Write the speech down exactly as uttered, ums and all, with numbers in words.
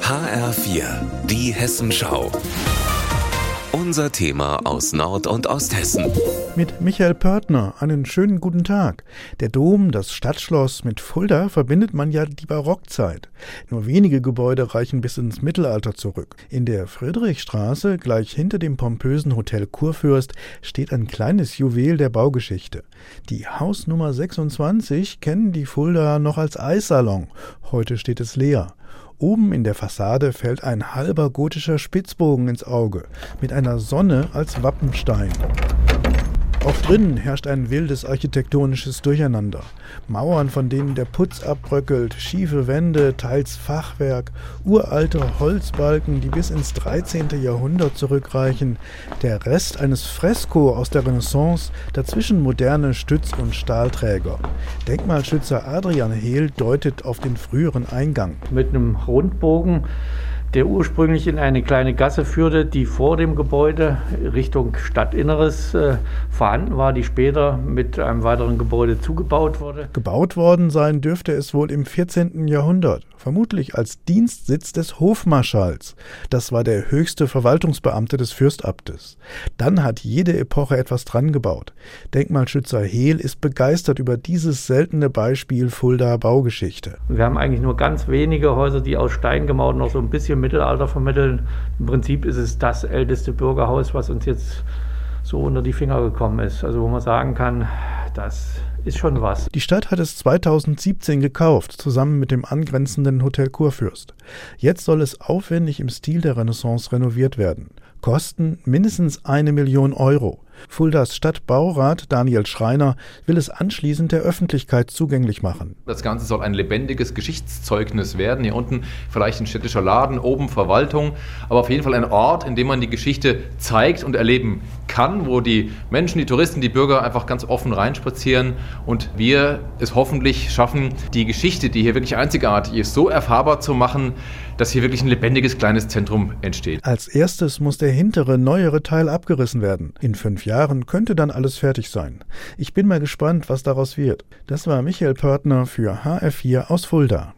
H R vier, die Hessenschau. Unser Thema aus Nord- und Osthessen. Mit Michael Pörtner, einen schönen guten Tag. Der Dom, das Stadtschloss mit Fulda, verbindet man ja die Barockzeit. Nur wenige Gebäude reichen bis ins Mittelalter zurück. In der Friedrichstraße, gleich hinter dem pompösen Hotel Kurfürst, steht ein kleines Juwel der Baugeschichte. Die Hausnummer sechsundzwanzig kennen die Fuldaer noch als Eissalon. Heute steht es leer. Oben in der Fassade fällt ein halber gotischer Spitzbogen ins Auge, mit einer Sonne als Wappenstein. Auch drinnen herrscht ein wildes architektonisches Durcheinander. Mauern, von denen der Putz abbröckelt, schiefe Wände, teils Fachwerk, uralte Holzbalken, die bis ins dreizehnte Jahrhundert zurückreichen, der Rest eines Fresko aus der Renaissance, dazwischen moderne Stütz- und Stahlträger. Denkmalschützer Adrian Hehl deutet auf den früheren Eingang. Mit einem Rundbogen, der ursprünglich in eine kleine Gasse führte, die vor dem Gebäude Richtung Stadtinneres äh, vorhanden war, die später mit einem weiteren Gebäude zugebaut wurde. Gebaut worden sein dürfte es wohl im vierzehnten Jahrhundert, vermutlich als Dienstsitz des Hofmarschalls. Das war der höchste Verwaltungsbeamte des Fürstabtes. Dann hat jede Epoche etwas dran gebaut. Denkmalschützer Hehl ist begeistert über dieses seltene Beispiel Fuldaer Baugeschichte. Wir haben eigentlich nur ganz wenige Häuser, die aus Stein gemauert noch so ein bisschen Mittelalter vermitteln. Im Prinzip ist es das älteste Bürgerhaus, was uns jetzt so unter die Finger gekommen ist. Also wo man sagen kann, das ist schon was. Die Stadt hat es zweitausendsiebzehn gekauft, zusammen mit dem angrenzenden Hotel Kurfürst. Jetzt soll es aufwendig im Stil der Renaissance renoviert werden. Kosten mindestens eine Million Euro. Fuldaers Stadtbaurat Daniel Schreiner will es anschließend der Öffentlichkeit zugänglich machen. Das Ganze soll ein lebendiges Geschichtszeugnis werden. Hier unten vielleicht ein städtischer Laden, oben Verwaltung, aber auf jeden Fall ein Ort, in dem man die Geschichte zeigt und erleben kann, wo die Menschen, die Touristen, die Bürger einfach ganz offen reinspazieren und wir es hoffentlich schaffen, die Geschichte, die hier wirklich einzigartig ist, so erfahrbar zu machen, dass hier wirklich ein lebendiges kleines Zentrum entsteht. Als erstes muss der hintere, neuere Teil abgerissen werden. In fünf Jahren könnte dann alles fertig sein. Ich bin mal gespannt, was daraus wird. Das war Michael Pörtner für H R vier aus Fulda.